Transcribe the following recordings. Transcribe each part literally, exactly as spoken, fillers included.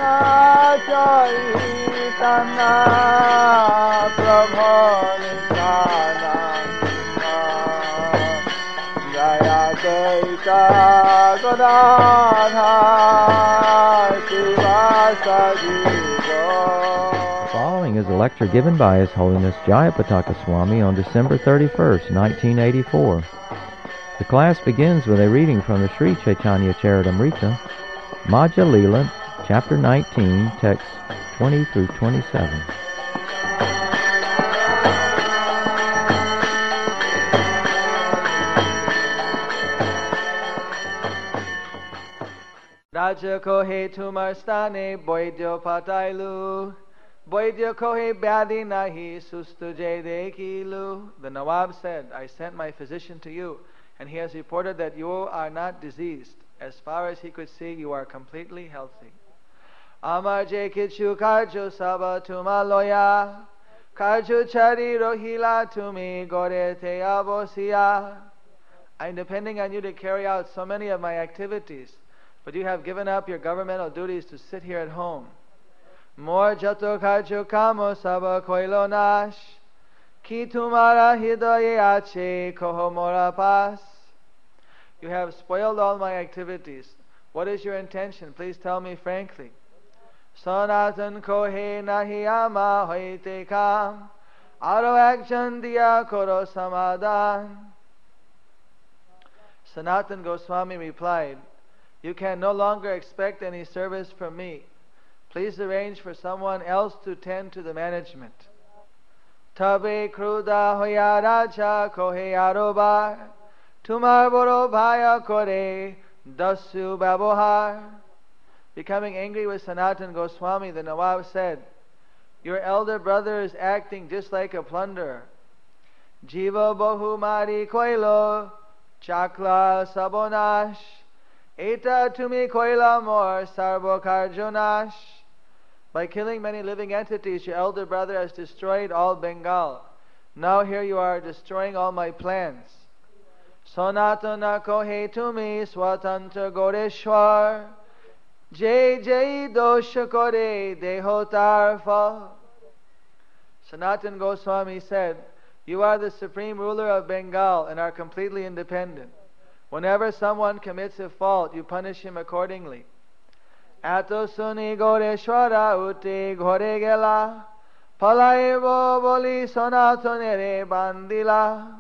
Chaitanya Prabhu Nityananda Jaya Advaita Gadadhara Srivasadi The following is a lecture given by His Holiness Jayapataka Swami on December thirty-first, nineteen eighty-four. The class begins with a reading from the Sri Chaitanya Charitamrita, Madhya Lila, Chapter nineteen, texts twenty through twenty-seven. Raja kohe tumar stane boidyo patailu boidyo kohe byadi nahi sustu jay dekilu. The Nawab said, I sent my physician to you, and he has reported that you are not diseased. As far as he could see, you are completely healthy. Amar je kichu karjo saba tuma loya karjo chari rohila tumi gore te abosiya. I am depending on you to carry out so many of my activities, but you have given up your governmental duties to sit here at home. Mor jato karjo kamo saba koilo nash ki tumara hidaye ache koho mora pas. You have spoiled all my activities. What is your intention? Please tell me frankly. Sanatan kohe nahi ama hoite kam aro ekjan diya koro samadhan. Sanatan Goswami replied, you can no longer expect any service from me. Please arrange for someone else to tend to the management. Tabe kruda hoya raja kohe arobar tumar boro bhaya kore dasu babohar. Becoming angry with Sanatan Goswami, the Nawab said, your elder brother is acting just like a plunderer. Jiva bohu mari koilo chakla sabonash eta tumi koila mor sarvo karjonash. By killing many living entities, your elder brother has destroyed all Bengal. Now here you are destroying all my plans. Sanatana kohe tumi swatantra goreshwar jai jai dosha kore dehotarfa. Sanatan Goswami said, you are the supreme ruler of Bengal and are completely independent. Whenever someone commits a fault, you punish him accordingly. Ato suni goreshwara uti ghore gela palaivo boli sanatanere bandila.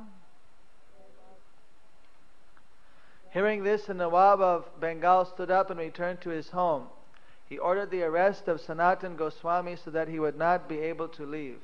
Hearing this, the Nawab of Bengal stood up and returned to his home. He ordered the arrest of Sanatan Goswami so that he would not be able to leave.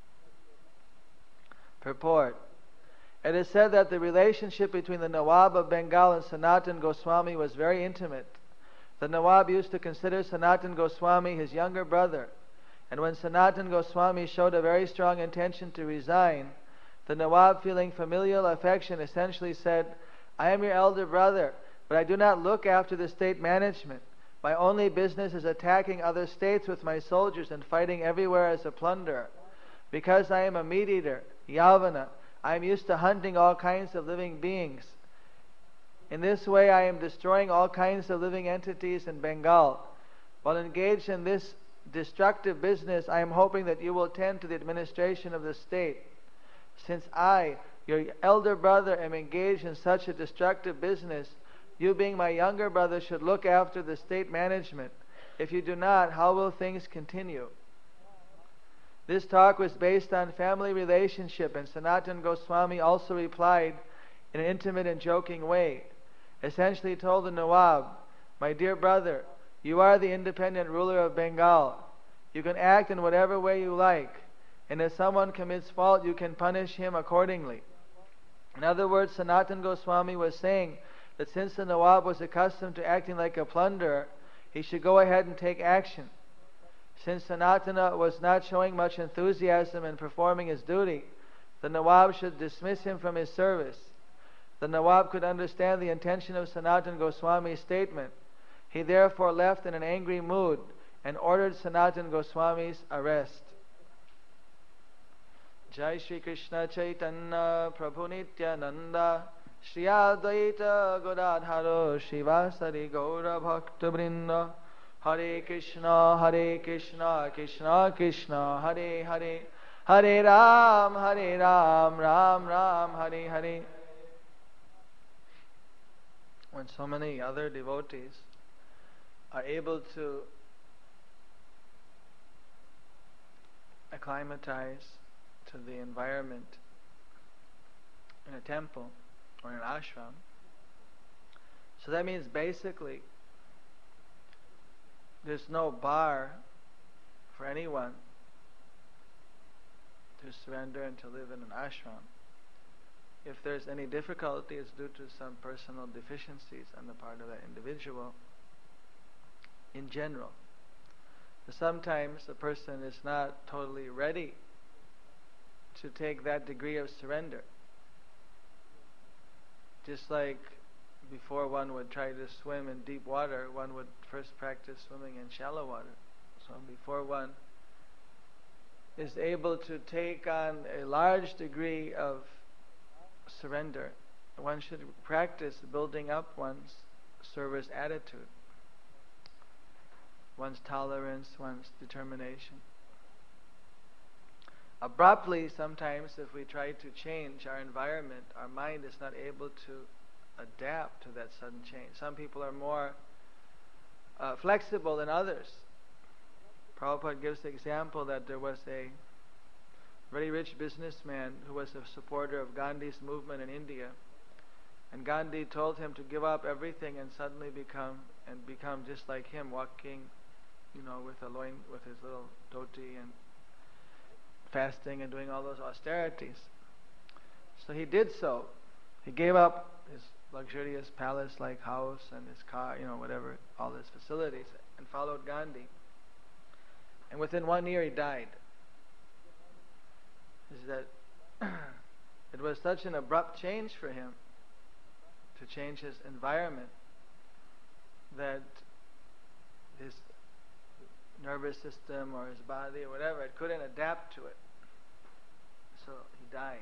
Purport. It is said that the relationship between the Nawab of Bengal and Sanatan Goswami was very intimate. The Nawab used to consider Sanatan Goswami his younger brother, and when Sanatan Goswami showed a very strong intention to resign, the Nawab, feeling familial affection, essentially said, I am your elder brother, but I do not look after the state management. My only business is attacking other states with my soldiers and fighting everywhere as a plunderer. Because I am a meat-eater, Yavana, I am used to hunting all kinds of living beings. In this way I am destroying all kinds of living entities in Bengal. While engaged in this destructive business, I am hoping that you will tend to the administration of the state. Since I, your elder brother, am engaged in such a destructive business, you being my younger brother should look after the state management. If you do not, how will things continue? This talk was based on family relationship, and Sanatan Goswami also replied in an intimate and joking way. Essentially told the Nawab, my dear brother, you are the independent ruler of Bengal. You can act in whatever way you like, and if someone commits fault, you can punish him accordingly. In other words, Sanatan Goswami was saying that since the Nawab was accustomed to acting like a plunderer, he should go ahead and take action. Since Sanatana was not showing much enthusiasm in performing his duty, the Nawab should dismiss him from his service. The Nawab could understand the intention of Sanatan Goswami's statement. He therefore left in an angry mood and ordered Sanatan Goswami's arrest. Jai Shri Krishna Chaitanya Prabhu Nityananda Shri Advaita Godadharo Shivasari Gaura Bhakta Vrinda Hare Krishna, Hare Krishna, Krishna Krishna, Hare Hare, Hare Ram, Hare Ram, Ram Ram, Hare Hare. When so many other devotees are able to acclimatize to the environment in a temple or in an ashram, so that means basically there's no bar for anyone to surrender and to live in an ashram. If there's any difficulty, it's due to some personal deficiencies on the part of that individual in general. But sometimes a person is not totally ready to take that degree of surrender. Just like before one would try to swim in deep water, one would first practice swimming in shallow water. So before one is able to take on a large degree of surrender, one should practice building up one's service attitude, one's tolerance, one's determination. Abruptly, sometimes if we try to change our environment, our mind is not able to adapt to that sudden change. Some people are more uh, flexible than others. Prabhupada gives the example that there was a very rich businessman who was a supporter of Gandhi's movement in India, and Gandhi told him to give up everything and suddenly become and become just like him, walking, you know, with a loin, with his little dhoti and fasting and doing all those austerities. So he did so. He gave up his luxurious palace-like house and his car, you know, whatever, all his facilities, and followed Gandhi. And within one year he died. Is that it was such an abrupt change for him to change his environment that his nervous system or his body or whatever, it couldn't adapt to it. So he died.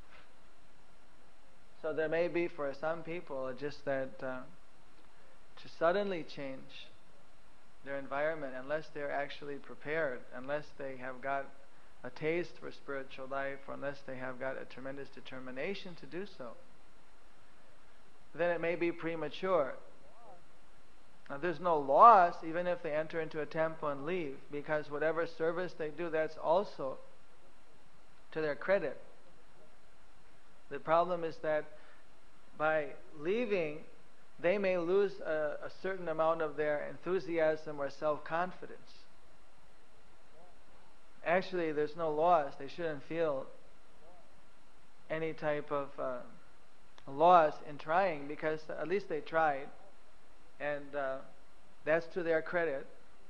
So there may be for some people just that uh, to suddenly change their environment, unless they're actually prepared, unless they have got a taste for spiritual life, or unless they have got a tremendous determination to do so, then it may be premature. Now there's no loss even if they enter into a temple and leave, because whatever service they do, that's also to their credit. The problem is that by leaving, they may lose a, a certain amount of their enthusiasm or self-confidence. Actually, there's no loss. They shouldn't feel any type of uh, loss in trying, because at least they tried, and uh, that's to their credit.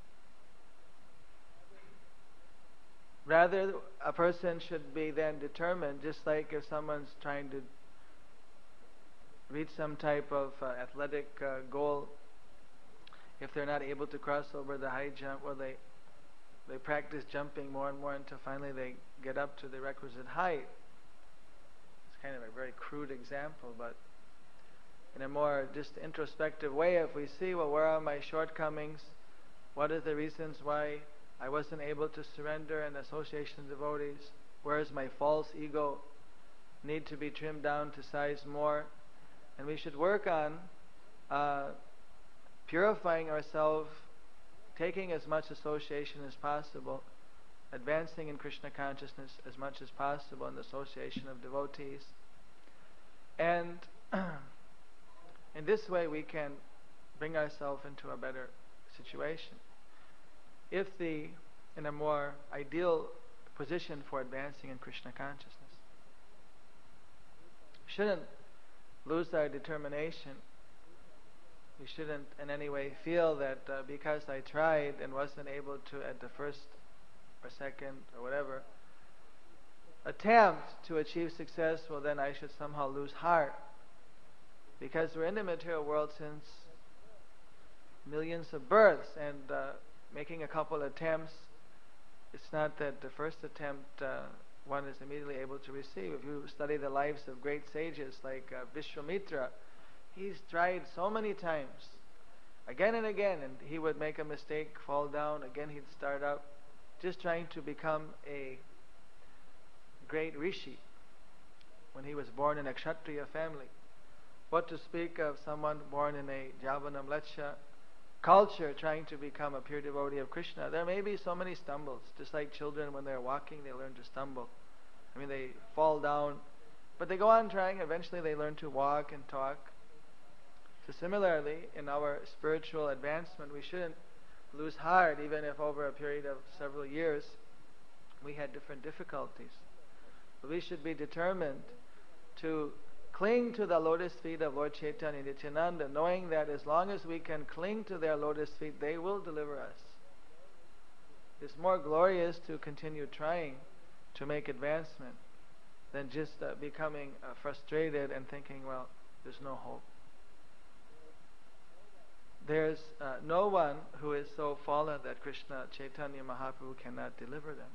Rather, a person should be then determined, just like if someone's trying to reach some type of uh, athletic uh, goal. If they're not able to cross over the high jump, well, they they practice jumping more and more until finally they get up to the requisite height. It's kind of a very crude example, but in a more just introspective way, if we see, well, where are my shortcomings? What are the reasons why I wasn't able to surrender in the association of devotees? Where is my false ego? Need to be trimmed down to size more. And we should work on uh, purifying ourselves, taking as much association as possible, advancing in Krishna consciousness as much as possible in the association of devotees. And in this way we can bring ourselves into a better situation. If the, in a more ideal position for advancing in Krishna consciousness. We shouldn't lose our determination. We shouldn't in any way feel that uh, because I tried and wasn't able to at the first or second or whatever attempt to achieve success, well then I should somehow lose heart. Because we're in the material world since millions of births, and uh, making a couple attempts, it's not that the first attempt uh, one is immediately able to receive. If you study the lives of great sages like uh, Vishwamitra, he's tried so many times again and again, and he would make a mistake, fall down, again he'd start up, just trying to become a great rishi when he was born in a Kshatriya family. What to speak of someone born in a Javanam Letsha culture trying to become a pure devotee of Krishna? There may be so many stumbles, just like children when they're walking, they learn to stumble. I mean, they fall down, but they go on trying, eventually they learn to walk and talk. So similarly, in our spiritual advancement, we shouldn't lose heart, even if over a period of several years we had different difficulties. But we should be determined to cling to the lotus feet of Lord Chaitanya and Nityananda, knowing that as long as we can cling to their lotus feet, they will deliver us. It's more glorious to continue trying to make advancement than just uh, becoming uh, frustrated and thinking, well, there's no hope. There's uh, no one who is so fallen that Krishna Chaitanya Mahaprabhu cannot deliver them.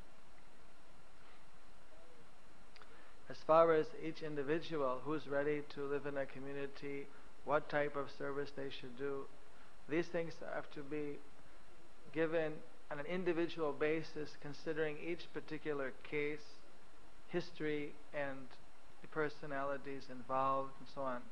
As far as each individual who's ready to live in a community, what type of service they should do, these things have to be given on an individual basis, considering each particular case, history, and the personalities involved, and so on.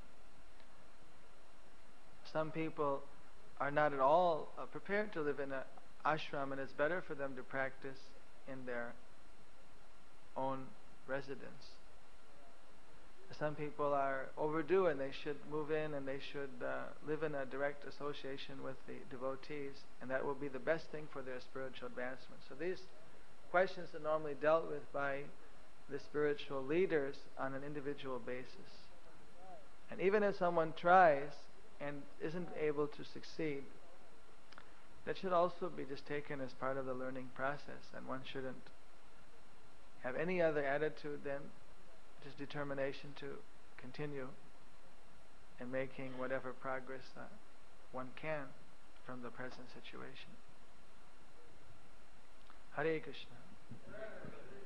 Some people are not at all uh, prepared to live in an ashram, and it's better for them to practice in their own residence. Some people are overdue and they should move in and they should uh, live in a direct association with the devotees, and that will be the best thing for their spiritual advancement. So these questions are normally dealt with by the spiritual leaders on an individual basis. And even if someone tries and isn't able to succeed, that should also be just taken as part of the learning process, and one shouldn't have any other attitude than just determination to continue in making whatever progress uh, one can from the present situation. Hare Krishna.